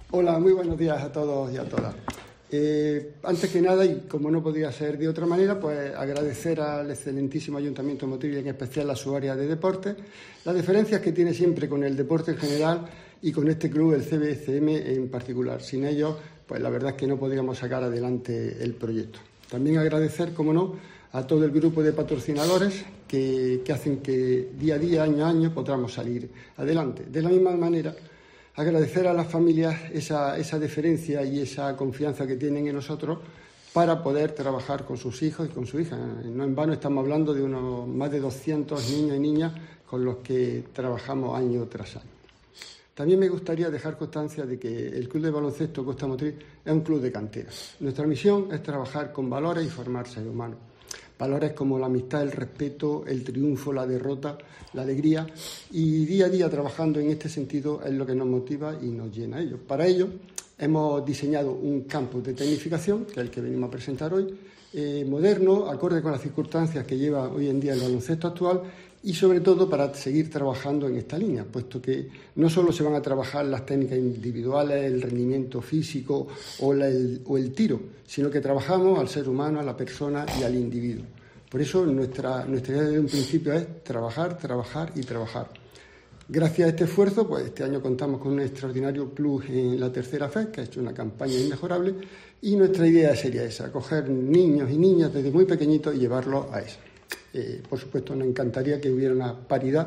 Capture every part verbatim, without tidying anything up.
Hola, muy buenos días a todos y a todas. Eh, antes que nada, y como no podía ser de otra manera, pues agradecer al excelentísimo Ayuntamiento de Motril y en especial a su área de deporte, las diferencias que tiene siempre con el deporte en general y con este club, el C B C M en particular. Sin ellos, pues la verdad es que no podríamos sacar adelante el proyecto. También agradecer, como no, a todo el grupo de patrocinadores que, que hacen que día a día, año a año, podamos salir adelante. De la misma manera, agradecer a las familias esa, esa deferencia y esa confianza que tienen en nosotros para poder trabajar con sus hijos y con su hija. No en vano estamos hablando de unos más de doscientos niños y niñas con los que trabajamos año tras año. También me gustaría dejar constancia de que el Club de Baloncesto Costa Motril es un club de cantera. Nuestra misión es trabajar con valores y formar seres humanos. Valores como la amistad, el respeto, el triunfo, la derrota, la alegría, y día a día trabajando en este sentido es lo que nos motiva y nos llena a ello. Para ello hemos diseñado un campus de tecnificación, que es el que venimos a presentar hoy, eh, moderno, acorde con las circunstancias que lleva hoy en día el baloncesto actual y sobre todo para seguir trabajando en esta línea, puesto que no solo se van a trabajar las técnicas individuales, el rendimiento físico o, la, el, o el tiro, sino que trabajamos al ser humano, a la persona y al individuo. Por eso nuestra, nuestra idea desde un principio es trabajar, trabajar y trabajar. Gracias a este esfuerzo, pues este año contamos con un extraordinario club en la tercera F E D, que ha hecho una campaña inmejorable, y nuestra idea sería esa, coger niños y niñas desde muy pequeñitos y llevarlos a eso. Eh, por supuesto, nos encantaría que hubiera una paridad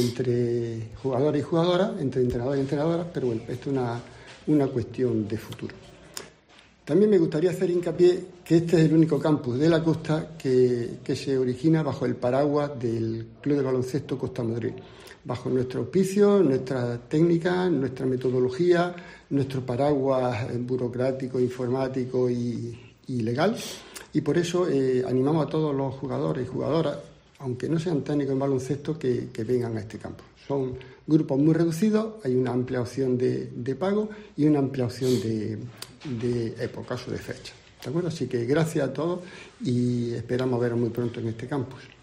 entre jugadores y jugadoras, entre entrenadores y entrenadoras, pero bueno, esto es una, una cuestión de futuro. También me gustaría hacer hincapié que este es el único campus de la costa que, que se origina bajo el paraguas del Club de Baloncesto Costa Motril, bajo nuestro auspicio, nuestra técnica, nuestra metodología, nuestro paraguas burocrático, informático y, y legal. Y por eso eh, animamos a todos los jugadores y jugadoras, aunque no sean técnicos en baloncesto, que, que vengan a este campo. Son grupos muy reducidos, hay una amplia opción de, de pago y una amplia opción de, de épocas o de fechas. ¿De acuerdo? Así que gracias a todos y esperamos veros muy pronto en este campus.